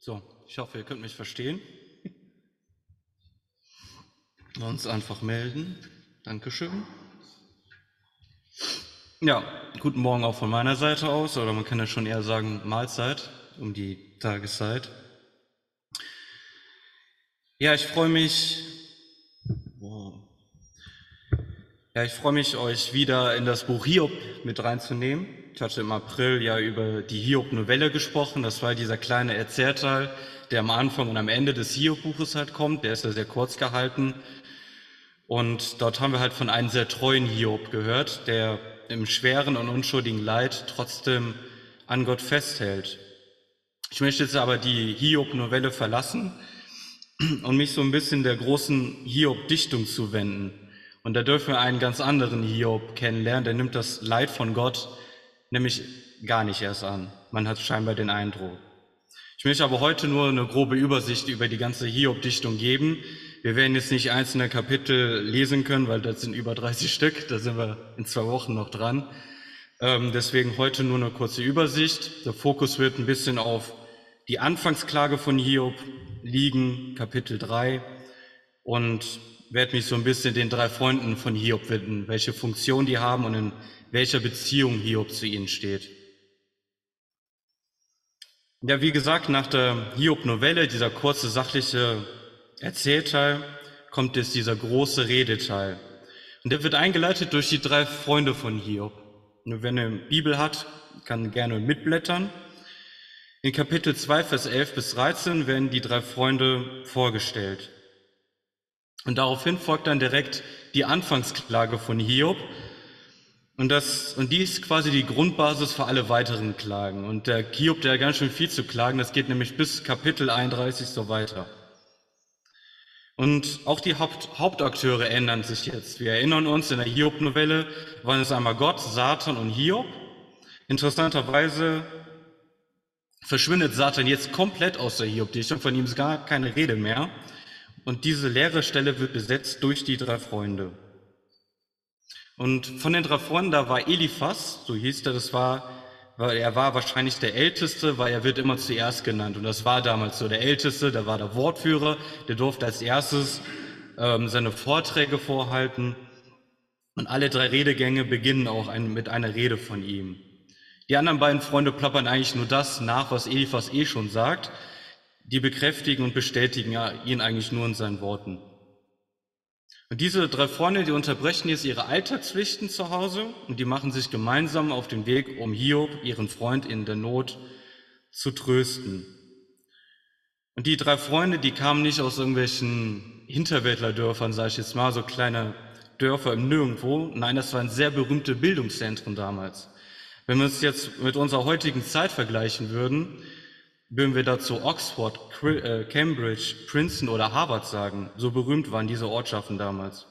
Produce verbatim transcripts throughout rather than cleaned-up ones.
So, ich hoffe, ihr könnt mich verstehen. Sonst einfach melden. Dankeschön. Ja, guten Morgen auch von meiner Seite aus, oder man kann ja schon eher sagen Mahlzeit um die Tageszeit. Ja, ich freue mich, wow. ja, ich freue mich, euch wieder in das Buch Hiob mit reinzunehmen. Ich hatte im April ja über die Hiob-Novelle gesprochen. Das war dieser kleine Erzählteil, der am Anfang und am Ende des Hiob-Buches halt kommt. Der ist ja sehr kurz gehalten. Und dort haben wir halt von einem sehr treuen Hiob gehört, der im schweren und unschuldigen Leid trotzdem an Gott festhält. Ich möchte jetzt aber die Hiob-Novelle verlassen und mich so ein bisschen der großen Hiob-Dichtung zuwenden. Und da dürfen wir einen ganz anderen Hiob kennenlernen, der nimmt das Leid von Gott nämlich gar nicht erst an. Man hat scheinbar den Eindruck. Ich möchte aber heute nur eine grobe Übersicht über die ganze Hiob-Dichtung geben. Wir werden jetzt nicht einzelne Kapitel lesen können, weil das sind über dreißig Stück, da sind wir in zwei Wochen noch dran. Ähm, deswegen heute nur eine kurze Übersicht. Der Fokus wird ein bisschen auf die Anfangsklage von Hiob liegen, Kapitel drei, und werde mich so ein bisschen den drei Freunden von Hiob widmen, welche Funktion die haben und in welcher Beziehung Hiob zu ihnen steht. Ja, wie gesagt, nach der Hiob-Novelle, dieser kurze sachliche Erzählteil, kommt jetzt dieser große Redeteil. Und der wird eingeleitet durch die drei Freunde von Hiob. Nur wer eine Bibel hat, kann gerne mitblättern. In Kapitel zwei, Vers elf bis dreizehn werden die drei Freunde vorgestellt. Und daraufhin folgt dann direkt die Anfangsklage von Hiob. Und, das, und die ist quasi die Grundbasis für alle weiteren Klagen. Und der Hiob, der hat ganz schön viel zu klagen, das geht nämlich bis Kapitel einunddreißig so weiter. Und auch die Haupt, Hauptakteure ändern sich jetzt. Wir erinnern uns, in der Hiob-Novelle waren es einmal Gott, Satan und Hiob. Interessanterweise verschwindet Satan jetzt komplett aus der Hiob-Dichtung, von ihm ist gar keine Rede mehr. Und diese leere Stelle wird besetzt durch die drei Freunde. Und von den drei Freunden, da war Eliphas, so hieß er, das war, weil er war wahrscheinlich der Älteste, weil er wird immer zuerst genannt. Und das war damals so der Älteste, der war der Wortführer, der durfte als erstes ähm, seine Vorträge vorhalten. Und alle drei Redegänge beginnen auch ein, mit einer Rede von ihm. Die anderen beiden Freunde plappern eigentlich nur das nach, was Eliphas eh schon sagt. Die bekräftigen und bestätigen ihn eigentlich nur in seinen Worten. Und diese drei Freunde, die unterbrechen jetzt ihre Alltagspflichten zu Hause und die machen sich gemeinsam auf den Weg, um Hiob, ihren Freund in der Not, zu trösten. Und die drei Freunde, die kamen nicht aus irgendwelchen Hinterwäldlerdörfern, sage ich jetzt mal, so kleine Dörfer im Nirgendwo. Nein, das waren sehr berühmte Bildungszentren damals. Wenn wir es jetzt mit unserer heutigen Zeit vergleichen würden, würden wir dazu Oxford, Cambridge, Princeton oder Harvard sagen. So berühmt waren diese Ortschaften damals.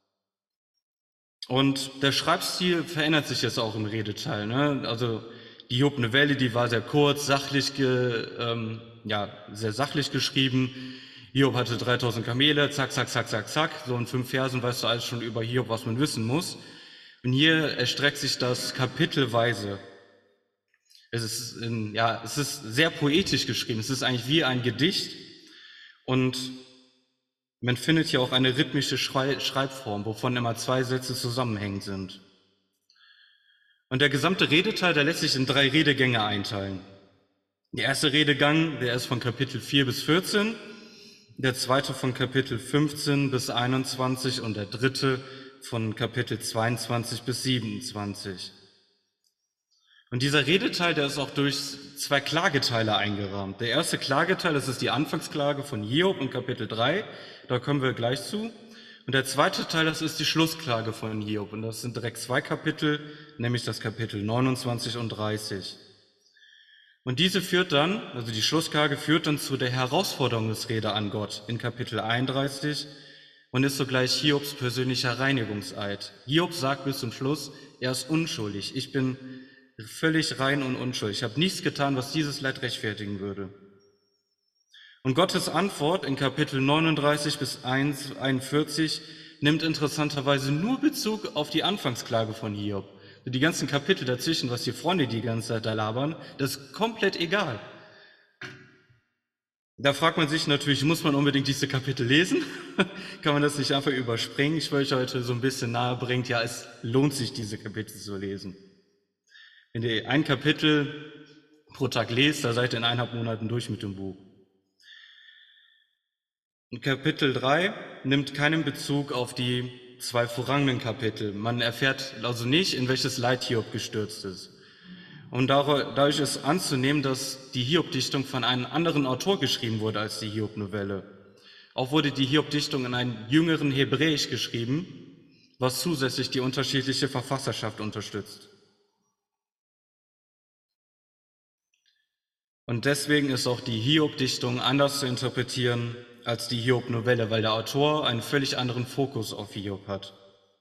Und der Schreibstil verändert sich jetzt auch im Redeteil. Ne? Also die Hiob-Novelle, die war sehr kurz, sachlich, ge, ähm, ja, sehr sachlich geschrieben. Hiob hatte dreitausend Kamele, zack, zack, zack, zack, zack. So in fünf Versen weißt du alles schon über Hiob, was man wissen muss. Und hier erstreckt sich das kapitelweise. Es ist, in, ja, es ist sehr poetisch geschrieben. Es ist eigentlich wie ein Gedicht. Und man findet hier auch eine rhythmische Schrei- Schreibform, wovon immer zwei Sätze zusammenhängend sind. Und der gesamte Redeteil, der lässt sich in drei Redegänge einteilen. Der erste Redegang, der ist von Kapitel vier bis vierzehn, der zweite von Kapitel fünfzehn bis einundzwanzig und der dritte von Kapitel zweiundzwanzig bis siebenundzwanzig. Und dieser Redeteil, der ist auch durch zwei Klageteile eingerahmt. Der erste Klageteil, das ist die Anfangsklage von Hiob in Kapitel drei, da kommen wir gleich zu. Und der zweite Teil, das ist die Schlussklage von Hiob. Und das sind direkt zwei Kapitel, nämlich das Kapitel neunundzwanzig und dreißig. Und diese führt dann, also die Schlussklage führt dann zu der Herausforderungsrede an Gott in Kapitel einunddreißig und ist sogleich Hiobs persönlicher Reinigungseid. Hiob sagt bis zum Schluss, er ist unschuldig. Ich bin völlig rein und unschuldig. Ich habe nichts getan, was dieses Leid rechtfertigen würde. Und Gottes Antwort in Kapitel neununddreißig bis einundvierzig nimmt interessanterweise nur Bezug auf die Anfangsklage von Hiob. Die ganzen Kapitel dazwischen, was die Freunde die ganze Zeit da labern, das ist komplett egal. Da fragt man sich natürlich, muss man unbedingt diese Kapitel lesen? Kann man das nicht einfach überspringen? Ich will euch heute so ein bisschen nahe bringen, ja, es lohnt sich, diese Kapitel zu lesen. Wenn ihr ein Kapitel pro Tag lest, da seid ihr in eineinhalb Monaten durch mit dem Buch. Und Kapitel drei nimmt keinen Bezug auf die zwei vorangehenden Kapitel. Man erfährt also nicht, in welches Leid Hiob gestürzt ist. Und dadurch ist anzunehmen, dass die Hiob-Dichtung von einem anderen Autor geschrieben wurde als die Hiob-Novelle. Auch wurde die Hiob-Dichtung in einem jüngeren Hebräisch geschrieben, was zusätzlich die unterschiedliche Verfasserschaft unterstützt. Und deswegen ist auch die Hiob-Dichtung anders zu interpretieren als die Hiob-Novelle, weil der Autor einen völlig anderen Fokus auf Hiob hat.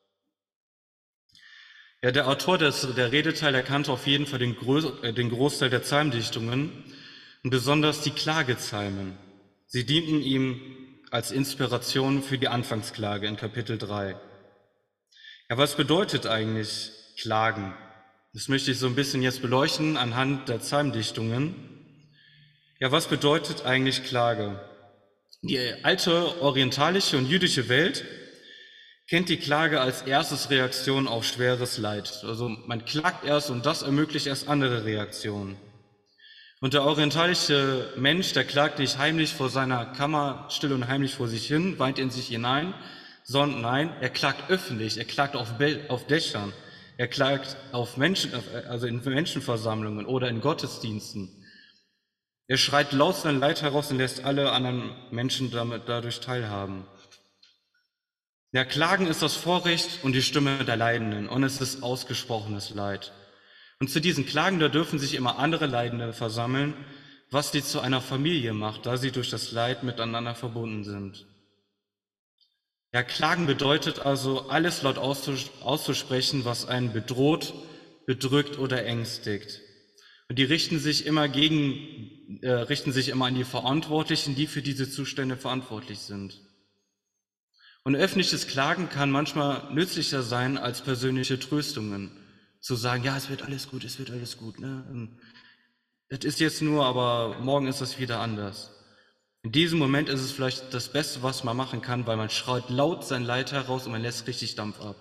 Ja, der Autor des, der Redeteil erkannte auf jeden Fall den, Groß, äh, den Großteil der Psalmdichtungen und besonders die Klagepsalmen. Sie dienten ihm als Inspiration für die Anfangsklage in Kapitel drei. Ja, was bedeutet eigentlich Klagen? Das möchte ich so ein bisschen jetzt beleuchten anhand der Psalmdichtungen. Ja, was bedeutet eigentlich Klage? Die alte orientalische und jüdische Welt kennt die Klage als erstes Reaktion auf schweres Leid. Also man klagt erst und das ermöglicht erst andere Reaktionen. Und der orientalische Mensch, der klagt nicht heimlich vor seiner Kammer, still und heimlich vor sich hin, weint in sich hinein, sondern nein, er klagt öffentlich, er klagt auf, Be- auf Dächern, er klagt auf Menschen, also in Menschenversammlungen oder in Gottesdiensten. Er schreit laut sein Leid heraus und lässt alle anderen Menschen damit, dadurch teilhaben. Ja, Klagen ist das Vorrecht und die Stimme der Leidenden und es ist ausgesprochenes Leid. Und zu diesen Klagen, da dürfen sich immer andere Leidende versammeln, was die zu einer Familie macht, da sie durch das Leid miteinander verbunden sind. Ja, Klagen bedeutet also, alles laut auszusprechen, was einen bedroht, bedrückt oder ängstigt. Und die richten sich immer gegen, äh, richten sich immer an die Verantwortlichen, die für diese Zustände verantwortlich sind. Und öffentliches Klagen kann manchmal nützlicher sein als persönliche Tröstungen. Zu sagen, ja, es wird alles gut, es wird alles gut. Ne? Das ist jetzt nur, aber morgen ist das wieder anders. In diesem Moment ist es vielleicht das Beste, was man machen kann, weil man schreit laut sein Leid heraus und man lässt richtig Dampf ab.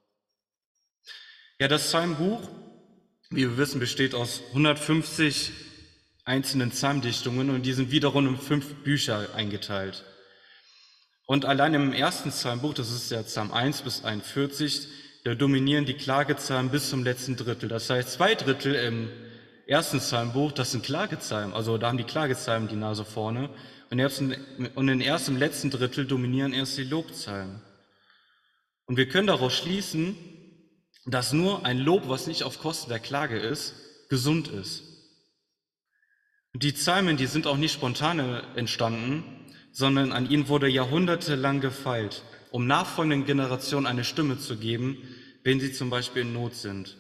Ja, das Psalmbuch, wie wir wissen, besteht aus hundertfünfzig einzelnen Psalmdichtungen und die sind wiederum in fünf Bücher eingeteilt. Und allein im ersten Psalmbuch, das ist ja Psalm eins bis einundvierzig, da dominieren die Klagepsalmen bis zum letzten Drittel. Das heißt, zwei Drittel im ersten Psalmbuch, das sind Klagepsalmen, also da haben die Klagepsalmen die Nase vorne. Und in erst im letzten Drittel dominieren erst die Lobpsalmen. Und wir können daraus schließen, dass nur ein Lob, was nicht auf Kosten der Klage ist, gesund ist. Und die Psalmen, die sind auch nicht spontan entstanden, sondern an ihnen wurde jahrhundertelang gefeilt, um nachfolgenden Generationen eine Stimme zu geben, wenn sie zum Beispiel in Not sind.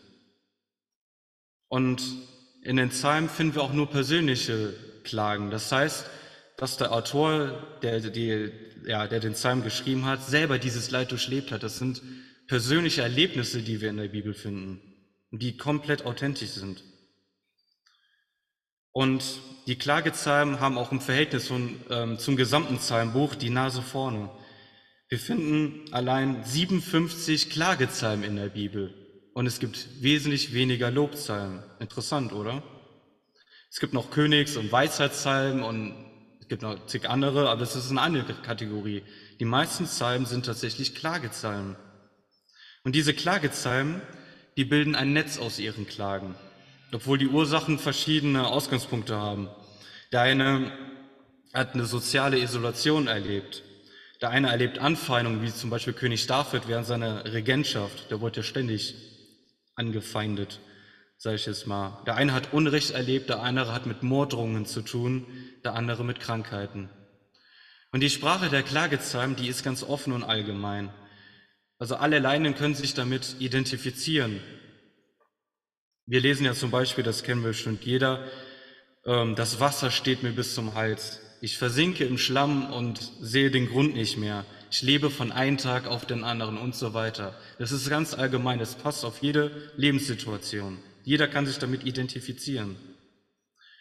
Und in den Psalmen finden wir auch nur persönliche Klagen. Das heißt, dass der Autor, der, die, ja, der den Psalm geschrieben hat, selber dieses Leid durchlebt hat. Das sind persönliche Erlebnisse, die wir in der Bibel finden, die komplett authentisch sind. Und die Klagepsalmen haben auch im Verhältnis von, ähm, zum gesamten Psalmbuch die Nase vorne. Wir finden allein siebenundfünfzig Klagepsalmen in der Bibel und es gibt wesentlich weniger Lobpsalmen. Interessant, oder? Es gibt noch Königs- und Weisheitspsalmen und es gibt noch zig andere, aber das ist eine andere Kategorie. Die meisten Psalmen sind tatsächlich Klagepsalmen. Und diese Klagepsalmen, die bilden ein Netz aus ihren Klagen, obwohl die Ursachen verschiedene Ausgangspunkte haben. Der eine hat eine soziale Isolation erlebt. Der eine erlebt Anfeindungen, wie zum Beispiel König David während seiner Regentschaft. Der wurde ja ständig angefeindet, sage ich jetzt mal. Der eine hat Unrecht erlebt, der andere hat mit Morddrohungen zu tun, der andere mit Krankheiten. Und die Sprache der Klagepsalmen, die ist ganz offen und allgemein. Also alle Leidenden können sich damit identifizieren. Wir lesen ja zum Beispiel, das kennen wir bestimmt jeder, ähm, das Wasser steht mir bis zum Hals. Ich versinke im Schlamm und sehe den Grund nicht mehr. Ich lebe von einem Tag auf den anderen und so weiter. Das ist ganz allgemein, das passt auf jede Lebenssituation. Jeder kann sich damit identifizieren.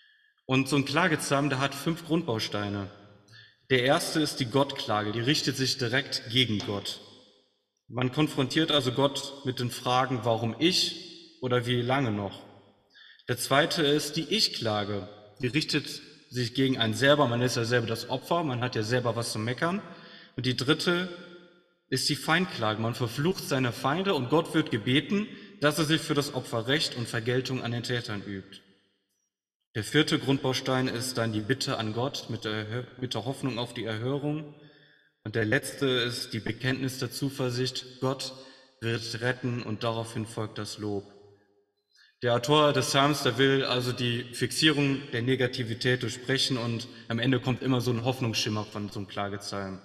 Und so ein Klagepsalm, der hat fünf Grundbausteine. Der erste ist die Gottklage, die richtet sich direkt gegen Gott. Man konfrontiert also Gott mit den Fragen, warum ich oder wie lange noch. Der zweite ist die Ich-Klage, die richtet sich gegen einen selber, man ist ja selber das Opfer, man hat ja selber was zu meckern. Und die dritte ist die Feindklage, man verflucht seine Feinde und Gott wird gebeten, dass er sich für das Opfer Recht und Vergeltung an den Tätern übt. Der vierte Grundbaustein ist dann die Bitte an Gott mit der, mit der Hoffnung auf die Erhörung. Und der letzte ist die Bekenntnis der Zuversicht, Gott wird retten und daraufhin folgt das Lob. Der Autor des Psalms, der will also die Fixierung der Negativität durchbrechen und am Ende kommt immer so ein Hoffnungsschimmer von so einem Klagepsalm.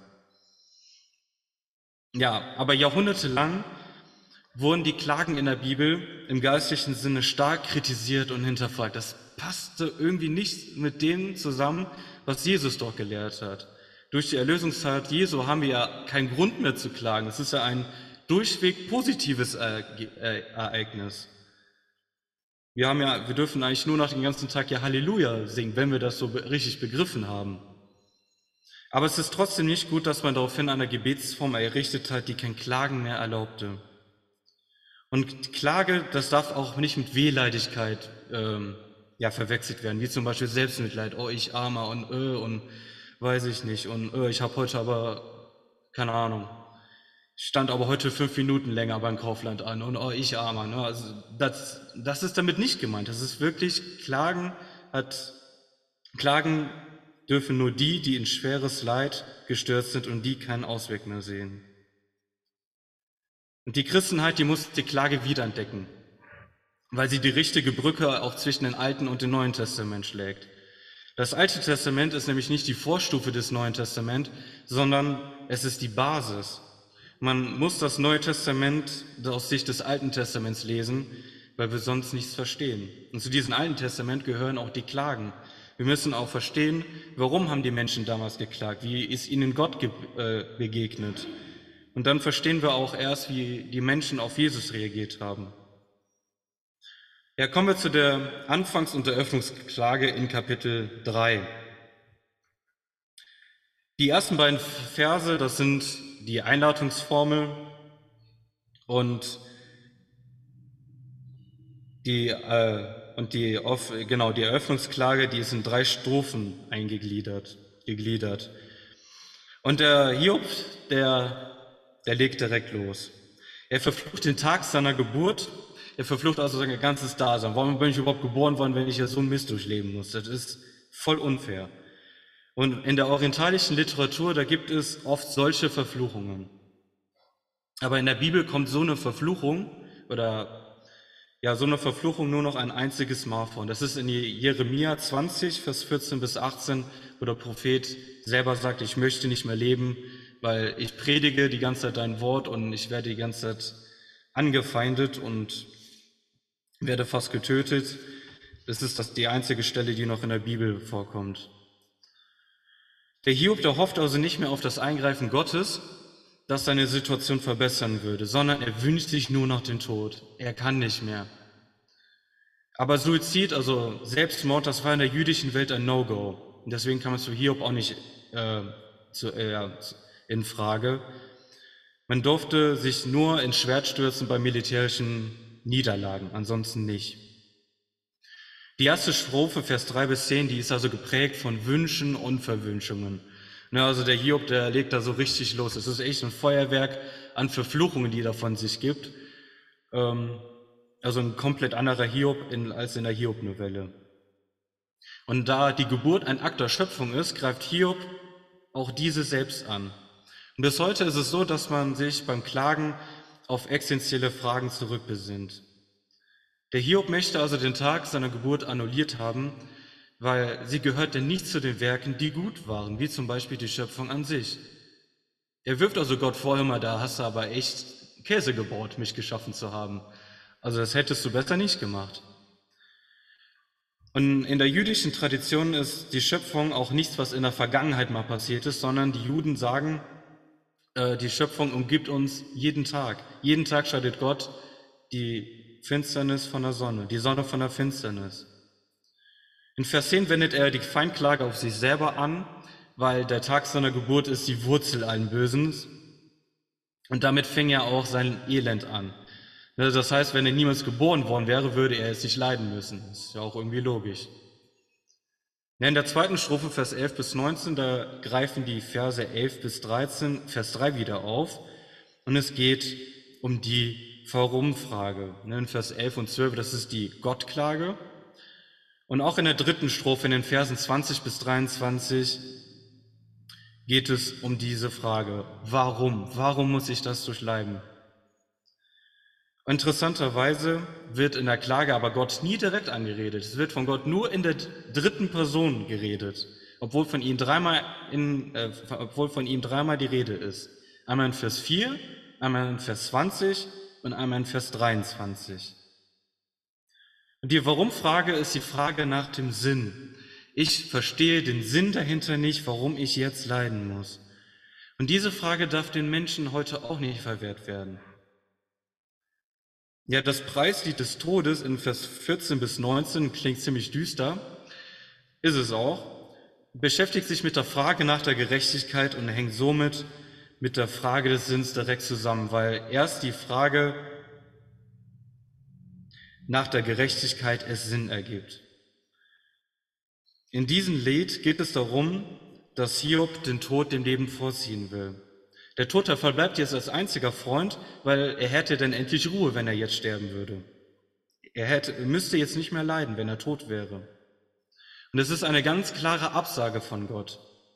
Ja, aber jahrhundertelang wurden die Klagen in der Bibel im geistlichen Sinne stark kritisiert und hinterfragt. Das passte irgendwie nicht mit dem zusammen, was Jesus doch gelehrt hat. Durch die Erlösungstat Jesu haben wir ja keinen Grund mehr zu klagen. Es ist ja ein durchweg positives Ereignis. Wir haben ja, wir dürfen eigentlich nur noch den ganzen Tag ja Halleluja singen, wenn wir das so richtig begriffen haben. Aber es ist trotzdem nicht gut, dass man daraufhin eine Gebetsform errichtet hat, die kein Klagen mehr erlaubte. Und Klage, das darf auch nicht mit Wehleidigkeit ähm, ja, verwechselt werden, wie zum Beispiel Selbstmitleid, oh ich Armer und äh, und weiß ich nicht und äh, ich habe heute aber, keine Ahnung, ich stand aber heute fünf Minuten länger beim Kaufland an und oh ich Armer. Ne? Also das, das ist damit nicht gemeint. Das ist wirklich, Klagen hat, Klagen dürfen nur die, die in schweres Leid gestürzt sind und die keinen Ausweg mehr sehen. Und die Christenheit, die muss die Klage wiederentdecken, weil sie die richtige Brücke auch zwischen dem Alten und dem Neuen Testament schlägt. Das Alte Testament ist nämlich nicht die Vorstufe des Neuen Testaments, sondern es ist die Basis. Man muss das Neue Testament aus Sicht des Alten Testaments lesen, weil wir sonst nichts verstehen. Und zu diesem Alten Testament gehören auch die Klagen. Wir müssen auch verstehen, warum haben die Menschen damals geklagt, wie ist ihnen Gott ge- äh, begegnet. Und dann verstehen wir auch erst, wie die Menschen auf Jesus reagiert haben. Ja, kommen wir zu der Anfangs- und Eröffnungsklage in Kapitel drei. Die ersten beiden Verse, das sind die Einladungsformel und die, äh, und die, genau, die Eröffnungsklage, die ist in drei Strophen eingegliedert, gegliedert. Und der Hiob, der, der legt direkt los. Er verflucht den Tag seiner Geburt, er verflucht also sein ganzes Dasein. Warum bin ich überhaupt geboren worden, wenn ich ja so einen Mist durchleben muss? Das ist voll unfair. Und in der orientalischen Literatur, da gibt es oft solche Verfluchungen. Aber in der Bibel kommt so eine Verfluchung oder ja, so eine Verfluchung nur noch ein einziges Mal vor. Und das ist in Jeremia zwanzig, Vers vierzehn bis achtzehn, wo der Prophet selber sagt, ich möchte nicht mehr leben, weil ich predige die ganze Zeit dein Wort und ich werde die ganze Zeit angefeindet und werde fast getötet. Das ist das, die einzige Stelle, die noch in der Bibel vorkommt. Der Hiob, der hofft also nicht mehr auf das Eingreifen Gottes, das seine Situation verbessern würde, sondern er wünscht sich nur noch den Tod. Er kann nicht mehr. Aber Suizid, also Selbstmord, das war in der jüdischen Welt ein No-Go. Und deswegen kam es für Hiob auch nicht äh, zu, äh, in Frage. Man durfte sich nur ins Schwert stürzen bei militärischen Niederlagen, ansonsten nicht. Die erste Strophe, Vers drei bis zehn, die ist also geprägt von Wünschen und Verwünschungen. Ne, also der Hiob, der legt da so richtig los. Es ist echt ein Feuerwerk an Verfluchungen, die er von sich gibt. Ähm, also ein komplett anderer Hiob in, als in der Hiob-Novelle. Und da die Geburt ein Akt der Schöpfung ist, greift Hiob auch diese selbst an. Und bis heute ist es so, dass man sich beim Klagen auf existenzielle Fragen zurückbesinnt. Der Hiob möchte also den Tag seiner Geburt annulliert haben, weil sie gehörte nicht zu den Werken, die gut waren, wie zum Beispiel die Schöpfung an sich. Er wirft also Gott vor, immer, da hast du aber echt Käse gebaut, mich geschaffen zu haben. Also das hättest du besser nicht gemacht. Und in der jüdischen Tradition ist die Schöpfung auch nichts, was in der Vergangenheit mal passiert ist, sondern die Juden sagen, äh, die Schöpfung umgibt uns jeden Tag. Jeden Tag scheidet Gott die Finsternis von der Sonne, die Sonne von der Finsternis. In Vers zehn wendet er die Feindklage auf sich selber an, weil der Tag seiner Geburt ist die Wurzel allen Bösens. Und damit fing er auch sein Elend an. Das heißt, wenn er niemals geboren worden wäre, würde er es nicht leiden müssen. Das ist ja auch irgendwie logisch. In der zweiten Strophe, Vers elf bis neunzehn, da greifen die Verse elf bis dreizehn, Vers drei wieder auf. Und es geht um die Warum-Frage. In Vers elf und zwölf, das ist die Gottklage. Und auch in der dritten Strophe, in den Versen zwanzig bis dreiundzwanzig, geht es um diese Frage. Warum? Warum muss ich das durchleiden? Interessanterweise wird in der Klage aber Gott nie direkt angeredet. Es wird von Gott nur in der dritten Person geredet, obwohl von ihm dreimal, in, äh, obwohl von ihm dreimal die Rede ist. Einmal in Vers vier, einmal in Vers zwanzig und einmal in Vers dreiundzwanzig. Und die Warum-Frage ist die Frage nach dem Sinn. Ich verstehe den Sinn dahinter nicht, warum ich jetzt leiden muss. Und diese Frage darf den Menschen heute auch nicht verwehrt werden. Ja, das Preislied des Todes in Vers vierzehn bis neunzehn klingt ziemlich düster, ist es auch, beschäftigt sich mit der Frage nach der Gerechtigkeit und hängt somit mit der Frage des Sinns direkt zusammen, weil erst die Frage nach der Gerechtigkeit es Sinn ergibt. In diesem Lied geht es darum, dass Hiob den Tod dem Leben vorziehen will. Der Tote verbleibt jetzt als einziger Freund, weil er hätte dann endlich Ruhe, wenn er jetzt sterben würde. Er hätte, müsste jetzt nicht mehr leiden, wenn er tot wäre. Und es ist eine ganz klare Absage von Gott.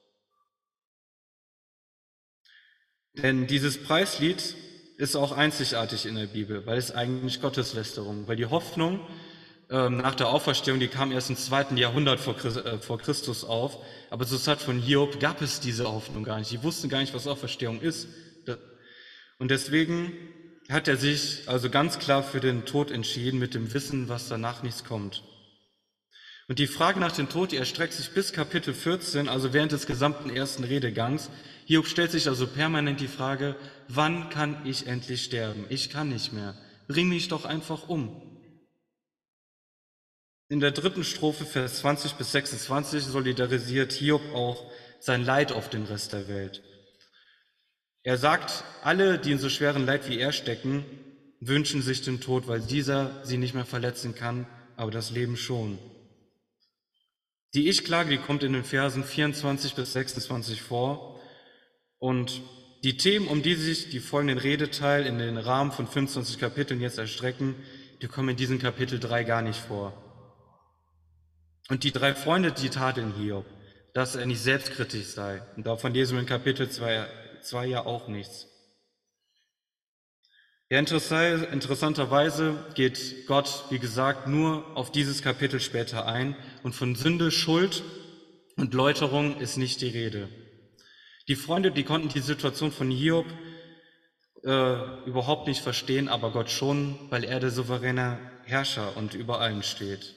Denn dieses Preislied ist auch einzigartig in der Bibel, weil es eigentlich Gotteslästerung, weil die Hoffnung ähm, nach der Auferstehung, die kam erst im zweiten Jahrhundert vor, äh, vor Christus auf, aber zur Zeit von Hiob gab es diese Hoffnung gar nicht. Die wussten gar nicht, was Auferstehung ist. Und deswegen hat er sich also ganz klar für den Tod entschieden, mit dem Wissen, was danach nichts kommt. Und die Frage nach dem Tod, die erstreckt sich bis Kapitel vierzehn, also während des gesamten ersten Redegangs. Hiob stellt sich also permanent die Frage, wann kann ich endlich sterben? Ich kann nicht mehr. Bring mich doch einfach um. In der dritten Strophe, Vers zwanzig bis sechsundzwanzig, solidarisiert Hiob auch sein Leid auf den Rest der Welt. Er sagt, alle, die in so schweren Leid wie er stecken, wünschen sich den Tod, weil dieser sie nicht mehr verletzen kann, aber das Leben schon. Die Ich-Klage, die kommt in den Versen vierundzwanzig bis sechsundzwanzig vor. Und die Themen, um die sich die folgenden Redeteil in den Rahmen von fünfundzwanzig Kapiteln jetzt erstrecken, die kommen in diesem Kapitel drei gar nicht vor. Und die drei Freunde, die tadeln Hiob, dass er nicht selbstkritisch sei. Und davon lesen wir in Kapitel zwei ja auch nichts. Ja, interessanterweise geht Gott, wie gesagt, nur auf dieses Kapitel später ein. Und von Sünde, Schuld und Läuterung ist nicht die Rede. Die Freunde, die konnten die Situation von Hiob äh, überhaupt nicht verstehen, aber Gott schon, weil er der souveräne Herrscher und über allem steht.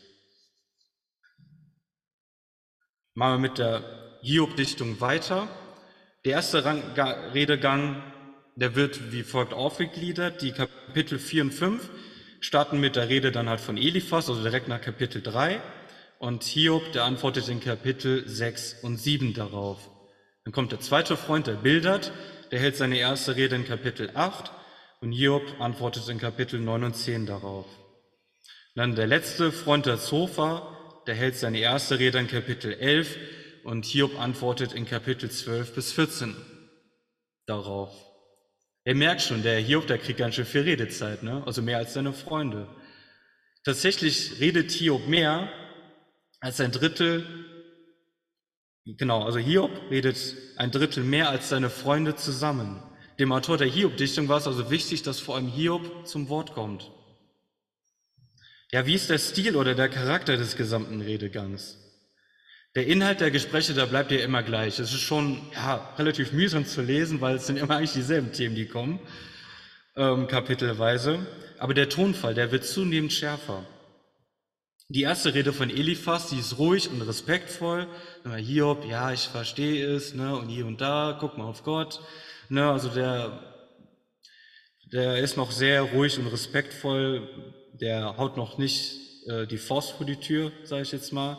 Machen wir mit der Hiob-Dichtung weiter. Der erste Rang, Redegang, der wird wie folgt aufgegliedert. Die Kapitel vier und fünf starten mit der Rede dann halt von Eliphas, also direkt nach Kapitel drei. Und Hiob, der antwortet in Kapitel sechs und sieben darauf. Dann kommt der zweite Freund, der Bildad, der hält seine erste Rede in Kapitel acht und Hiob antwortet in Kapitel neun und zehn darauf. Dann der letzte Freund, der Zophar, der hält seine erste Rede in Kapitel elf und Hiob antwortet in Kapitel zwölf bis vierzehn darauf. Ihr merkt schon, der Hiob, der kriegt ganz schön viel Redezeit, ne? Also mehr als seine Freunde. Tatsächlich redet Hiob mehr als ein Drittel, genau, also Hiob redet ein Drittel mehr als seine Freunde zusammen. Dem Autor der Hiob-Dichtung war es also wichtig, dass vor allem Hiob zum Wort kommt. Ja, wie ist der Stil oder der Charakter des gesamten Redegangs? Der Inhalt der Gespräche, da bleibt ja immer gleich. Es ist schon ja, relativ mühsam zu lesen, weil es sind immer eigentlich dieselben Themen, die kommen, ähm, kapitelweise. Aber der Tonfall, der wird zunehmend schärfer. Die erste Rede von Eliphas, die ist ruhig und respektvoll. Hiob, ja, ich verstehe es, ne, und hier und da, guck mal auf Gott. Ne, also der, der ist noch sehr ruhig und respektvoll. Der haut noch nicht äh, die Faust vor die Tür, sage ich jetzt mal.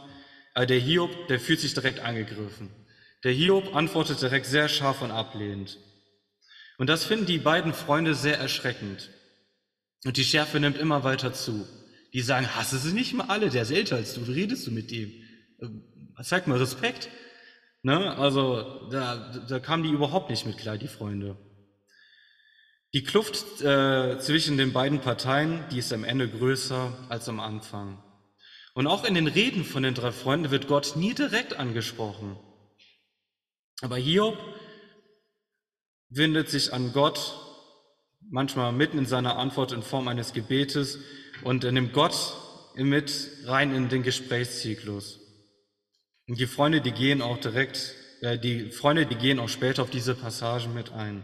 Aber der Hiob, der fühlt sich direkt angegriffen. Der Hiob antwortet direkt sehr scharf und ablehnend. Und das finden die beiden Freunde sehr erschreckend. Und die Schärfe nimmt immer weiter zu. Die sagen, hast du sie nicht mal alle, der ist älter als du, wie redest du mit dem? Zeig mal Respekt. Ne? Also da, da kamen die überhaupt nicht mit klar, die Freunde. Die Kluft äh, zwischen den beiden Parteien, die ist am Ende größer als am Anfang. Und auch in den Reden von den drei Freunden wird Gott nie direkt angesprochen. Aber Hiob wendet sich an Gott, manchmal mitten in seiner Antwort in Form eines Gebetes, und er nimmt Gott mit rein in den Gesprächszyklus. Und die Freunde, die gehen auch direkt, äh, die Freunde, die gehen auch später auf diese Passagen mit ein.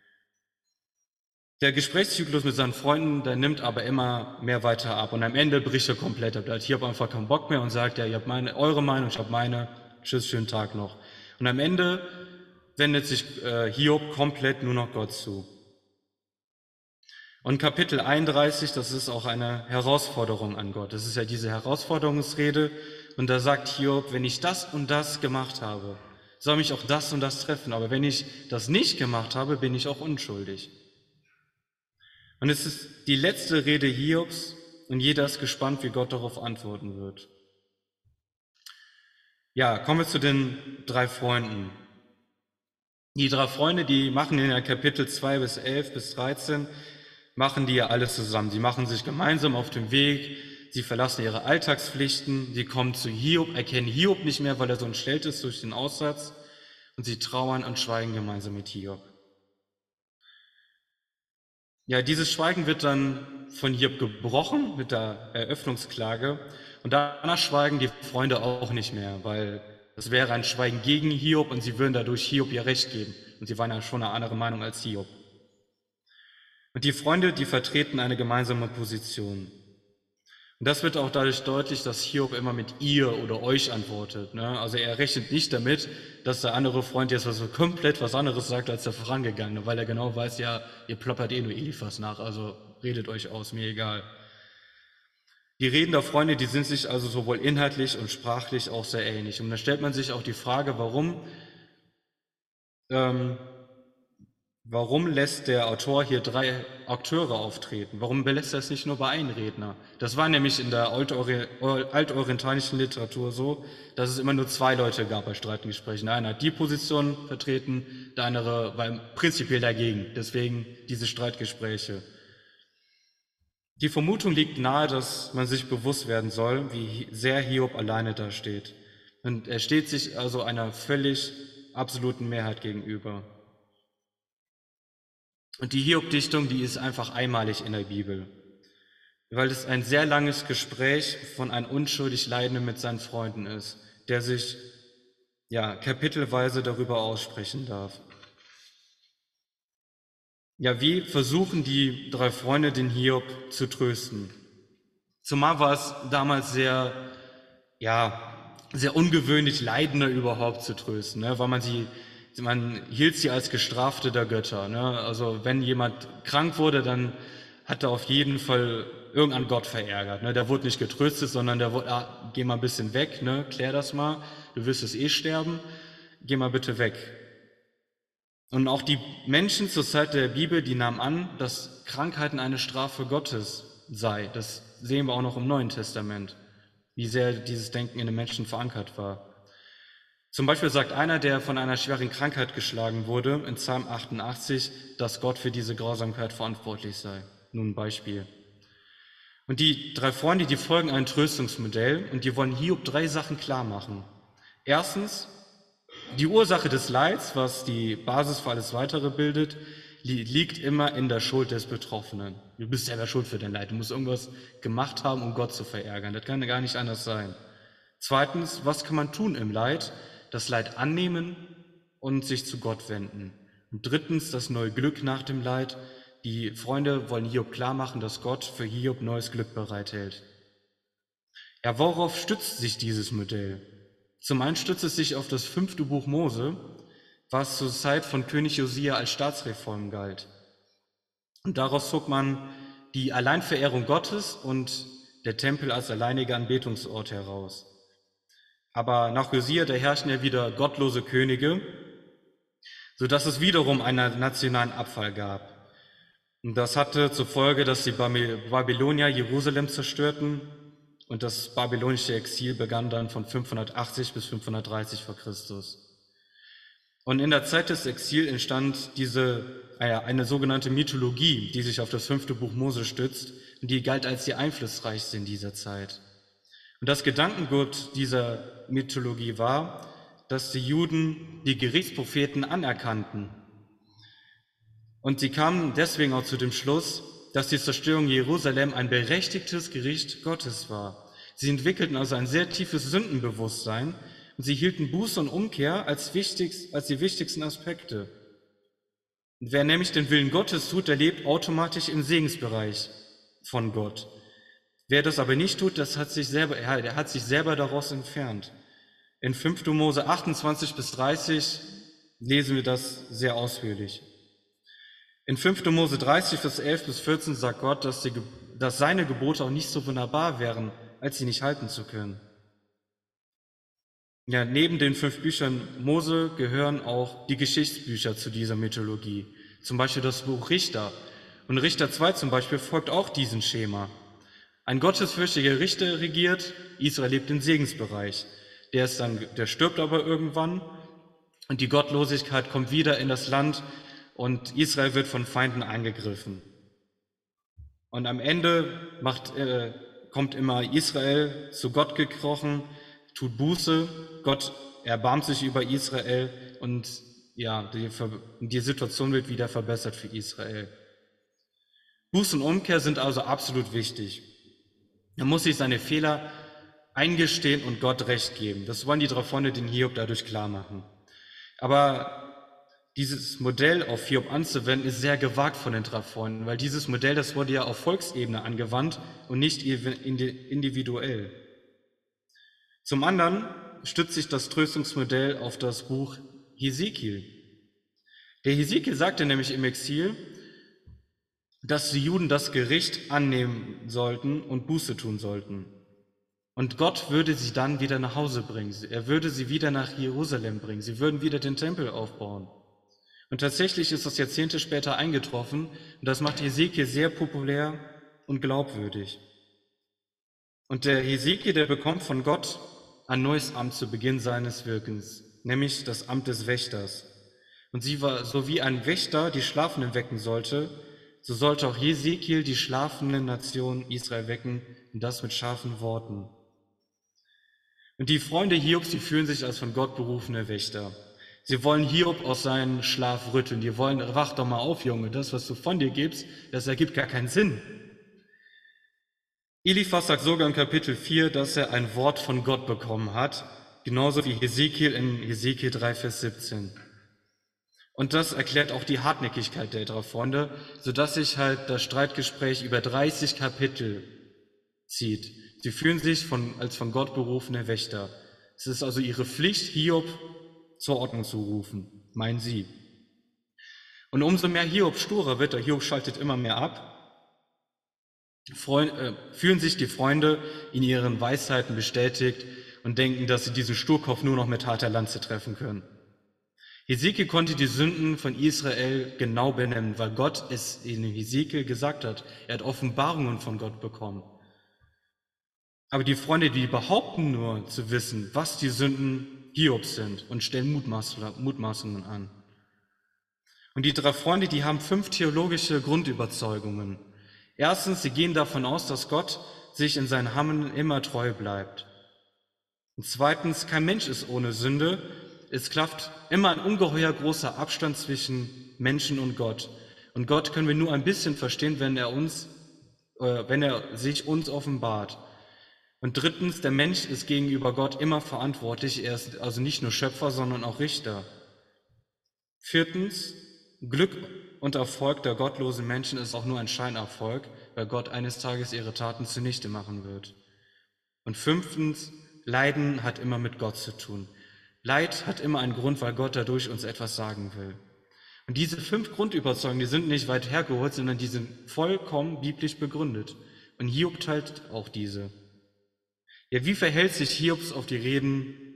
Der Gesprächszyklus mit seinen Freunden, der nimmt aber immer mehr weiter ab und am Ende bricht er komplett ab. Da hat Hiob einfach keinen Bock mehr und sagt, ja, ihr habt meine, eure Meinung, ich habe meine, tschüss, schönen Tag noch. Und am Ende wendet sich äh, Hiob komplett nur noch Gott zu. Und Kapitel einunddreißig, das ist auch eine Herausforderung an Gott. Das ist ja diese Herausforderungsrede und da sagt Hiob, wenn ich das und das gemacht habe, soll mich auch das und das treffen. Aber wenn ich das nicht gemacht habe, bin ich auch unschuldig. Und es ist die letzte Rede Hiobs und jeder ist gespannt, wie Gott darauf antworten wird. Ja, kommen wir zu den drei Freunden. Die drei Freunde, die machen in der Kapitel zwei bis elf bis dreizehn, machen die ja alles zusammen. Sie machen sich gemeinsam auf den Weg, sie verlassen ihre Alltagspflichten, sie kommen zu Hiob, erkennen Hiob nicht mehr, weil er so entstellt ist durch den Aussatz und sie trauern und schweigen gemeinsam mit Hiob. Ja, dieses Schweigen wird dann von Hiob gebrochen mit der Eröffnungsklage und danach schweigen die Freunde auch nicht mehr, weil das wäre ein Schweigen gegen Hiob und sie würden dadurch Hiob ihr Recht geben und sie waren ja schon eine andere Meinung als Hiob. Und die Freunde, die vertreten eine gemeinsame Position. Und das wird auch dadurch deutlich, dass Hiob immer mit ihr oder euch antwortet. Ne? Also er rechnet nicht damit, dass der andere Freund jetzt was komplett was anderes sagt als der vorangegangene, weil er genau weiß, ja, ihr plappert eh nur Eliphas nach, also redet euch aus, mir egal. Die Reden der Freunde, die sind sich also sowohl inhaltlich und sprachlich auch sehr ähnlich. Und da stellt man sich auch die Frage, warum, ähm, warum lässt der Autor hier drei Akteure auftreten? Warum belässt er es nicht nur bei einem Redner? Das war nämlich in der altorientalischen Literatur so, dass es immer nur zwei Leute gab bei Streitgesprächen. Der eine hat die Position vertreten, der andere war prinzipiell dagegen. Deswegen diese Streitgespräche. Die Vermutung liegt nahe, dass man sich bewusst werden soll, wie sehr Hiob alleine dasteht. Und er steht sich also einer völlig absoluten Mehrheit gegenüber. Und die Hiob-Dichtung, die ist einfach einmalig in der Bibel, weil es ein sehr langes Gespräch von einem unschuldig Leidenden mit seinen Freunden ist, der sich ja kapitelweise darüber aussprechen darf. Ja, wie versuchen die drei Freunde den Hiob zu trösten? Zumal war es damals sehr, ja, sehr ungewöhnlich, Leidende überhaupt zu trösten, ne? Weil man sie, man hielt sie als Gestrafte der Götter. Ne? Also wenn jemand krank wurde, dann hat er auf jeden Fall irgendeinen Gott verärgert. Ne? Der wurde nicht getröstet, sondern der wurde, ah, geh mal ein bisschen weg, ne? Klär das mal, du wirst es eh sterben, geh mal bitte weg. Und auch die Menschen zur Zeit der Bibel, die nahmen an, dass Krankheiten eine Strafe Gottes sei. Das sehen wir auch noch im Neuen Testament, wie sehr dieses Denken in den Menschen verankert war. Zum Beispiel sagt einer, der von einer schweren Krankheit geschlagen wurde, in Psalm achtundachtzig, dass Gott für diese Grausamkeit verantwortlich sei. Nun ein Beispiel. Und die drei Freunde, die folgen einem Tröstungsmodell und die wollen Hiob drei Sachen klar machen. Erstens, die Ursache des Leids, was die Basis für alles Weitere bildet, liegt immer in der Schuld des Betroffenen. Du bist selber schuld für dein Leid. Du musst irgendwas gemacht haben, um Gott zu verärgern. Das kann gar nicht anders sein. Zweitens, was kann man tun im Leid? Das Leid annehmen und sich zu Gott wenden. Und drittens, das neue Glück nach dem Leid. Die Freunde wollen Hiob klar machen, dass Gott für Hiob neues Glück bereithält. Ja, worauf stützt sich dieses Modell? Zum einen stützt es sich auf das fünfte Buch Mose, was zur Zeit von König Josia als Staatsreform galt. Und daraus zog man die Alleinverehrung Gottes und der Tempel als alleiniger Anbetungsort heraus. Aber nach Josia, da herrschen ja wieder gottlose Könige, sodass es wiederum einen nationalen Abfall gab. Und das hatte zur Folge, dass die Babylonier Jerusalem zerstörten und das babylonische Exil begann dann von fünfhundertachtzig bis fünfhundertdreißig vor Christus. Und in der Zeit des Exils entstand diese, äh, eine sogenannte Mythologie, die sich auf das fünfte Buch Mose stützt und die galt als die einflussreichste in dieser Zeit. Und das Gedankengut dieser Mythologie war, dass die Juden die Gerichtspropheten anerkannten. Und sie kamen deswegen auch zu dem Schluss, dass die Zerstörung Jerusalem ein berechtigtes Gericht Gottes war. Sie entwickelten also ein sehr tiefes Sündenbewusstsein und sie hielten Buße und Umkehr als, wichtigst, als die wichtigsten Aspekte. Und wer nämlich den Willen Gottes tut, der lebt automatisch im Segensbereich von Gott. Wer das aber nicht tut, das hat sich selber, er hat sich selber daraus entfernt. In fünfte Mose achtundzwanzig bis dreißig lesen wir das sehr ausführlich. In fünfte Mose dreißig, Vers elf bis vierzehn sagt Gott, dass, die, dass seine Gebote auch nicht so wunderbar wären, als sie nicht halten zu können. Ja, neben den fünf Büchern Mose gehören auch die Geschichtsbücher zu dieser Mythologie. Zum Beispiel das Buch Richter. Und Richter zwei zum Beispiel folgt auch diesem Schema. Ein gottesfürchtiger Richter regiert, Israel lebt im Segensbereich. Der ist dann, der stirbt aber irgendwann und die Gottlosigkeit kommt wieder in das Land und Israel wird von Feinden angegriffen. Und am Ende macht, äh, kommt immer Israel zu Gott gekrochen, tut Buße, Gott erbarmt sich über Israel und ja, die, die Situation wird wieder verbessert für Israel. Buße und Umkehr sind also absolut wichtig. Man muss sich seine Fehler eingestehen und Gott Recht geben. Das wollen die drei Freunde den Hiob dadurch klar machen. Aber dieses Modell auf Hiob anzuwenden, ist sehr gewagt von den drei Freunden, weil dieses Modell, das wurde ja auf Volksebene angewandt und nicht individuell. Zum anderen stützt sich das Tröstungsmodell auf das Buch Hesekiel. Der Hesekiel sagte nämlich im Exil, dass die Juden das Gericht annehmen sollten und Buße tun sollten. Und Gott würde sie dann wieder nach Hause bringen. Er würde sie wieder nach Jerusalem bringen. Sie würden wieder den Tempel aufbauen. Und tatsächlich ist das Jahrzehnte später eingetroffen und das macht Hesekiel sehr populär und glaubwürdig. Und der Hesekiel, der bekommt von Gott ein neues Amt zu Beginn seines Wirkens, nämlich das Amt des Wächters. Und sie war, so wie ein Wächter die Schlafenden wecken sollte, so sollte auch Hesekiel die schlafende Nation Israel wecken, und das mit scharfen Worten. Und die Freunde Hiobs, die fühlen sich als von Gott berufene Wächter. Sie wollen Hiob aus seinem Schlaf rütteln. Die wollen, wach doch mal auf, Junge, das, was du von dir gibst, das ergibt gar keinen Sinn. Eliphas sagt sogar in Kapitel vier, dass er ein Wort von Gott bekommen hat, genauso wie Hesekiel in Hesekiel drei, Vers siebzehn. Und das erklärt auch die Hartnäckigkeit der drei Freunde, sodass sich halt das Streitgespräch über dreißig Kapitel zieht. Sie fühlen sich von, als von Gott berufene Wächter. Es ist also ihre Pflicht, Hiob zur Ordnung zu rufen, meinen sie. Und umso mehr Hiob sturer wird, der Hiob schaltet immer mehr ab, Freund, äh, fühlen sich die Freunde in ihren Weisheiten bestätigt und denken, dass sie diesen Sturkopf nur noch mit harter Lanze treffen können. Hesekiel konnte die Sünden von Israel genau benennen, weil Gott es in Hesekiel gesagt hat. Er hat Offenbarungen von Gott bekommen. Aber die Freunde, die behaupten nur zu wissen, was die Sünden Hiobs sind und stellen Mutmaßungen an. Und die drei Freunde, die haben fünf theologische Grundüberzeugungen. Erstens, sie gehen davon aus, dass Gott sich in seinen Handeln immer treu bleibt. Und zweitens, kein Mensch ist ohne Sünde. Es klafft immer ein ungeheuer großer Abstand zwischen Menschen und Gott. Und Gott können wir nur ein bisschen verstehen, wenn er uns, äh, wenn er sich uns offenbart. Und drittens, der Mensch ist gegenüber Gott immer verantwortlich. Er ist also nicht nur Schöpfer, sondern auch Richter. Viertens, Glück und Erfolg der gottlosen Menschen ist auch nur ein Scheinerfolg, weil Gott eines Tages ihre Taten zunichte machen wird. Und fünftens, Leiden hat immer mit Gott zu tun. Leid hat immer einen Grund, weil Gott dadurch uns etwas sagen will. Und diese fünf Grundüberzeugungen, die sind nicht weit hergeholt, sondern die sind vollkommen biblisch begründet. Und Hiob teilt auch diese. Ja, wie verhält sich Hiobs auf die Reden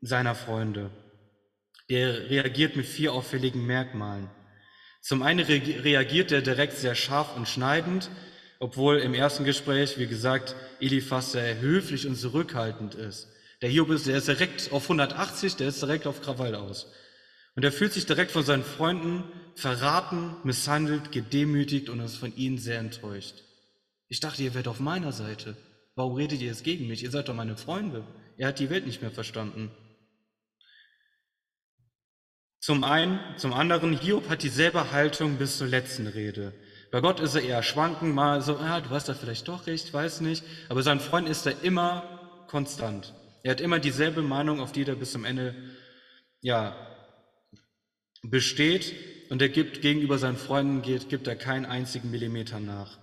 seiner Freunde. Der reagiert mit vier auffälligen Merkmalen. Zum einen re- reagiert er direkt sehr scharf und schneidend, obwohl im ersten Gespräch, wie gesagt, Eliphas sehr höflich und zurückhaltend ist. Der Hiob ist, der ist direkt auf hundertachtzig, der ist direkt auf Krawall aus. Und er fühlt sich direkt von seinen Freunden verraten, misshandelt, gedemütigt und ist von ihnen sehr enttäuscht. Ich dachte, ihr wärt auf meiner Seite. Warum redet ihr jetzt gegen mich? Ihr seid doch meine Freunde. Er hat die Welt nicht mehr verstanden. Zum einen, zum anderen, Hiob hat dieselbe Haltung bis zur letzten Rede. Bei Gott ist er eher schwanken, mal so, ah, du hast da vielleicht doch recht, weiß nicht. Aber sein Freund ist er immer konstant. Er hat immer dieselbe Meinung, auf die er bis zum Ende, ja, besteht. Und er gibt gegenüber seinen Freunden, geht, gibt er keinen einzigen Millimeter nach.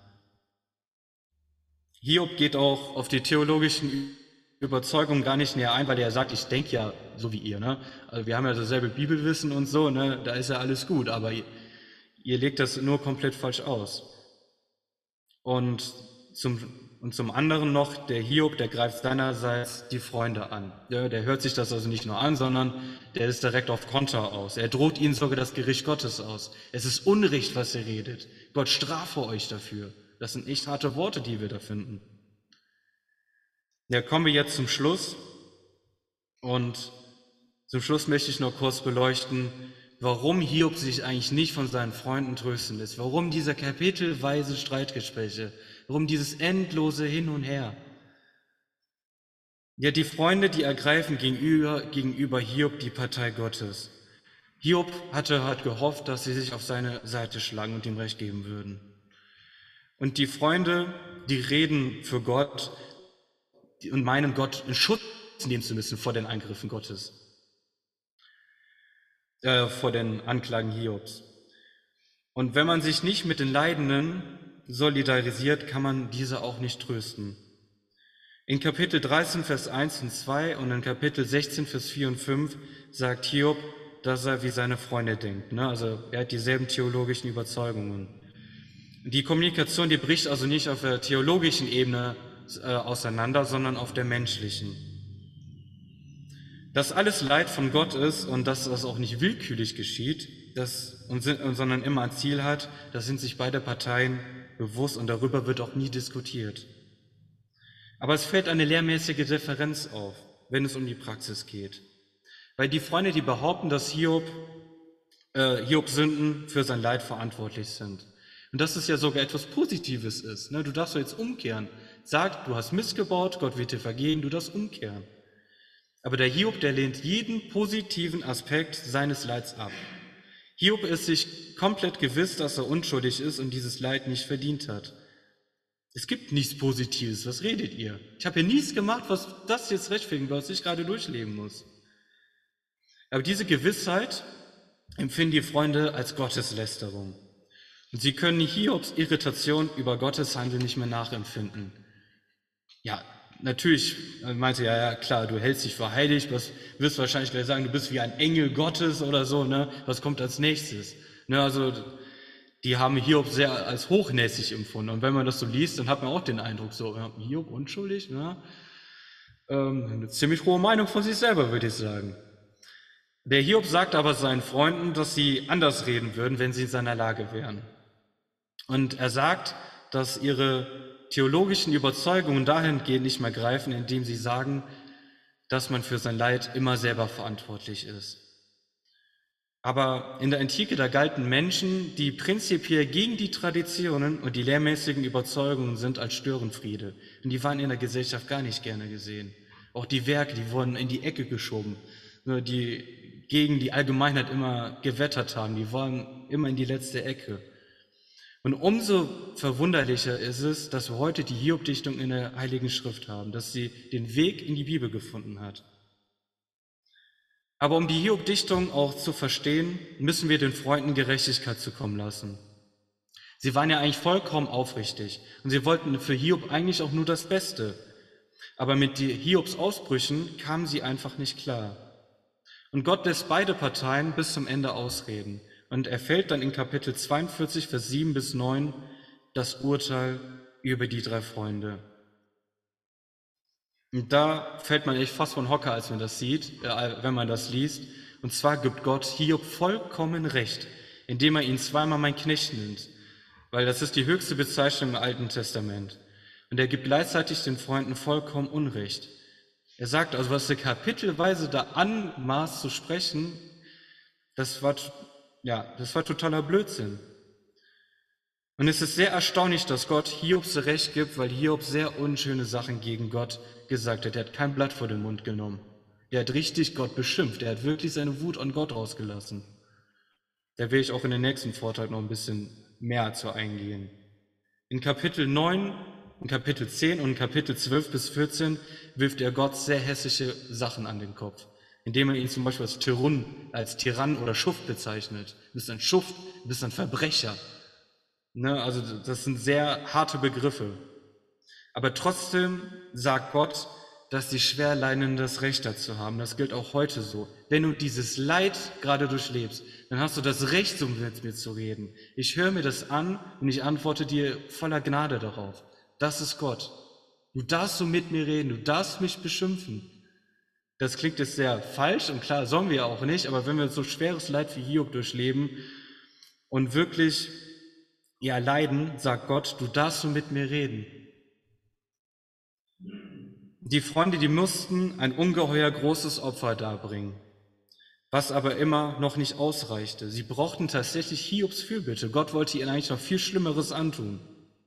Hiob geht auch auf die theologischen Überzeugungen gar nicht näher ein, weil er sagt, ich denke ja so wie ihr. Ne? Also wir haben ja dasselbe Bibelwissen und so, ne? Da ist ja alles gut, aber ihr, ihr legt das nur komplett falsch aus. Und zum, und zum anderen noch, der Hiob, der greift seinerseits die Freunde an. Ja, der hört sich das also nicht nur an, sondern der ist direkt auf Konter aus. Er droht ihnen sogar das Gericht Gottes aus. Es ist Unrecht, was ihr redet. Gott strafe euch dafür. Das sind echt harte Worte, die wir da finden. Ja, kommen wir jetzt zum Schluss. Und zum Schluss möchte ich noch kurz beleuchten, warum Hiob sich eigentlich nicht von seinen Freunden trösten lässt. Warum diese kapitelweise Streitgespräche. Warum dieses endlose Hin und Her. Ja, die Freunde, die ergreifen gegenüber, gegenüber Hiob die Partei Gottes. Hiob hatte hat gehofft, dass sie sich auf seine Seite schlagen und ihm Recht geben würden. Und die Freunde, die reden für Gott und meinen, Gott in Schutz nehmen zu müssen vor den Eingriffen Gottes, äh, vor den Anklagen Hiobs. Und wenn man sich nicht mit den Leidenden solidarisiert, kann man diese auch nicht trösten. In Kapitel dreizehn, Vers eins und zwei und in Kapitel sechzehn, Vers vier und fünf sagt Hiob, dass er wie seine Freunde denkt. Ne? Also er hat dieselben theologischen Überzeugungen. Die Kommunikation, die bricht also nicht auf der theologischen Ebene äh, auseinander, sondern auf der menschlichen. Dass alles Leid von Gott ist und dass das auch nicht willkürlich geschieht, das, und, sondern immer ein Ziel hat, das sind sich beide Parteien bewusst und darüber wird auch nie diskutiert. Aber es fällt eine lehrmäßige Differenz auf, wenn es um die Praxis geht. Weil die Freunde, die behaupten, dass Hiob, äh, Hiobs Sünden für sein Leid verantwortlich sind. Und dass es ja sogar etwas Positives ist. Ne? Du darfst doch jetzt umkehren. Sag, du hast missgebaut, Gott wird dir vergeben, du darfst umkehren. Aber der Hiob, der lehnt jeden positiven Aspekt seines Leids ab. Hiob ist sich komplett gewiss, dass er unschuldig ist und dieses Leid nicht verdient hat. Es gibt nichts Positives, was redet ihr? Ich habe ja nichts gemacht, was das jetzt rechtfertigt, was ich gerade durchleben muss. Aber diese Gewissheit empfinden die Freunde als Gotteslästerung. Und sie können Hiobs Irritation über Gottes Handeln nicht mehr nachempfinden. Ja, natürlich meinte er, ja klar, du hältst dich für heilig, was wirst wahrscheinlich gleich sagen, du bist wie ein Engel Gottes oder so, ne? Was kommt als nächstes? Ne, also die haben Hiob sehr als hochnäsig empfunden. Und wenn man das so liest, dann hat man auch den Eindruck, so, ja, Hiob unschuldig, ne? Ähm, eine ziemlich hohe Meinung von sich selber, würde ich sagen. Der Hiob sagt aber seinen Freunden, dass sie anders reden würden, wenn sie in seiner Lage wären. Und er sagt, dass ihre theologischen Überzeugungen dahingehend nicht mehr greifen, indem sie sagen, dass man für sein Leid immer selber verantwortlich ist. Aber in der Antike, da galten Menschen, die prinzipiell gegen die Traditionen und die lehrmäßigen Überzeugungen sind, als Störenfriede. Und die waren in der Gesellschaft gar nicht gerne gesehen. Auch die Werke, die wurden in die Ecke geschoben, die gegen die Allgemeinheit immer gewettert haben, die waren immer in die letzte Ecke. Und umso verwunderlicher ist es, dass wir heute die Hiob-Dichtung in der Heiligen Schrift haben, dass sie den Weg in die Bibel gefunden hat. Aber um die Hiob-Dichtung auch zu verstehen, müssen wir den Freunden Gerechtigkeit zukommen lassen. Sie waren ja eigentlich vollkommen aufrichtig und sie wollten für Hiob eigentlich auch nur das Beste. Aber mit die Hiobs Ausbrüchen kamen sie einfach nicht klar. Und Gott lässt beide Parteien bis zum Ende ausreden. Und er fällt dann in Kapitel zweiundvierzig, Vers sieben bis neun das Urteil über die drei Freunde. Und da fällt man echt fast von Hocker, als man das sieht, äh, wenn man das liest. Und zwar gibt Gott Hiob vollkommen recht, indem er ihn zweimal mein Knecht nennt, weil das ist die höchste Bezeichnung im Alten Testament. Und er gibt gleichzeitig den Freunden vollkommen Unrecht. Er sagt also, was er kapitelweise da anmaßt zu sprechen, das war, ja, das war totaler Blödsinn. Und es ist sehr erstaunlich, dass Gott Hiob so recht gibt, weil Hiob sehr unschöne Sachen gegen Gott gesagt hat. Er hat kein Blatt vor den Mund genommen. Er hat richtig Gott beschimpft. Er hat wirklich seine Wut an Gott rausgelassen. Da will ich auch in den nächsten Vortrag noch ein bisschen mehr zu eingehen. In Kapitel neun, in Kapitel zehn und in Kapitel zwölf bis vierzehn wirft er Gott sehr hässliche Sachen an den Kopf, indem er ihn zum Beispiel als Tyrun, als Tyrann oder Schuft bezeichnet. Du bist ein Schuft, du bist ein Verbrecher. Ne, also das sind sehr harte Begriffe. Aber trotzdem sagt Gott, dass die Schwerleidenden das Recht dazu haben. Das gilt auch heute so. Wenn du dieses Leid gerade durchlebst, dann hast du das Recht, so mit mir zu reden. Ich höre mir das an und ich antworte dir voller Gnade darauf. Das ist Gott. Du darfst so mit mir reden, du darfst mich beschimpfen. Das klingt jetzt sehr falsch und klar, sollen wir auch nicht, aber wenn wir so schweres Leid wie Hiob durchleben und wirklich ja, leiden, sagt Gott, du darfst so mit mir reden. Die Freunde, die mussten ein ungeheuer großes Opfer darbringen, was aber immer noch nicht ausreichte. Sie brauchten tatsächlich Hiobs Fürbitte. Gott wollte ihnen eigentlich noch viel Schlimmeres antun.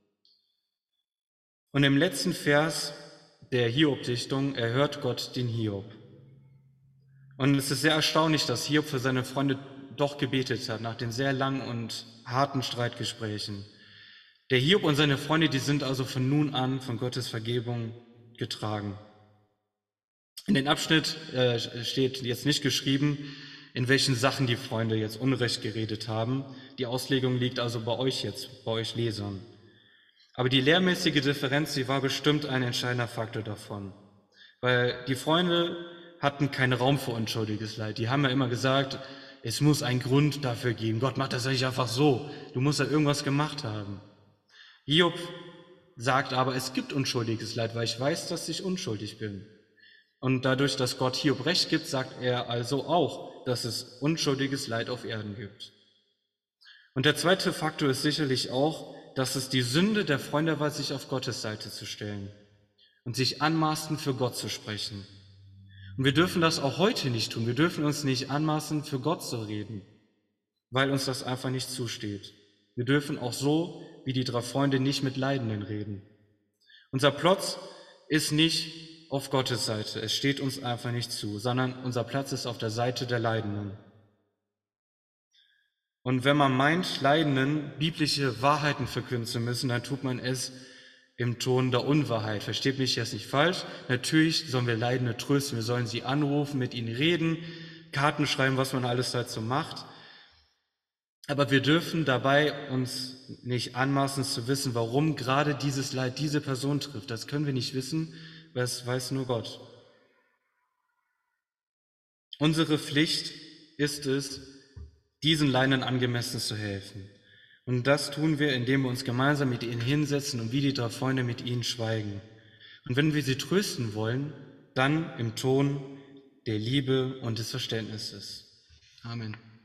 Und im letzten Vers der Hiob-Dichtung erhört Gott den Hiob. Und es ist sehr erstaunlich, dass Hiob für seine Freunde doch gebetet hat, nach den sehr langen und harten Streitgesprächen. Der Hiob und seine Freunde, die sind also von nun an von Gottes Vergebung getragen. In den Abschnitt äh, steht jetzt nicht geschrieben, in welchen Sachen die Freunde jetzt Unrecht geredet haben. Die Auslegung liegt also bei euch jetzt, bei euch Lesern. Aber die lehrmäßige Differenz, die war bestimmt ein entscheidender Faktor davon. Weil die Freunde hatten keinen Raum für unschuldiges Leid. Die haben ja immer gesagt, es muss einen Grund dafür geben. Gott macht das ja nicht einfach so. Du musst ja irgendwas gemacht haben. Hiob sagt aber, es gibt unschuldiges Leid, weil ich weiß, dass ich unschuldig bin. Und dadurch, dass Gott Hiob Recht gibt, sagt er also auch, dass es unschuldiges Leid auf Erden gibt. Und der zweite Faktor ist sicherlich auch, dass es die Sünde der Freunde war, sich auf Gottes Seite zu stellen und sich anmaßen, für Gott zu sprechen. Und wir dürfen das auch heute nicht tun. Wir dürfen uns nicht anmaßen, für Gott zu reden, weil uns das einfach nicht zusteht. Wir dürfen auch so, wie die drei Freunde, nicht mit Leidenden reden. Unser Platz ist nicht auf Gottes Seite. Es steht uns einfach nicht zu, sondern unser Platz ist auf der Seite der Leidenden. Und wenn man meint, Leidenden biblische Wahrheiten verkünden zu müssen, dann tut man es im Ton der Unwahrheit. Versteht mich jetzt nicht falsch. Natürlich sollen wir Leidende trösten. Wir sollen sie anrufen, mit ihnen reden, Karten schreiben, was man alles dazu macht. Aber wir dürfen dabei uns nicht anmaßen zu wissen, warum gerade dieses Leid diese Person trifft. Das können wir nicht wissen, weil es weiß nur Gott. Unsere Pflicht ist es, diesen Leidenden angemessen zu helfen. Und das tun wir, indem wir uns gemeinsam mit ihnen hinsetzen und wie die drei Freunde mit ihnen schweigen. Und wenn wir sie trösten wollen, dann im Ton der Liebe und des Verständnisses. Amen.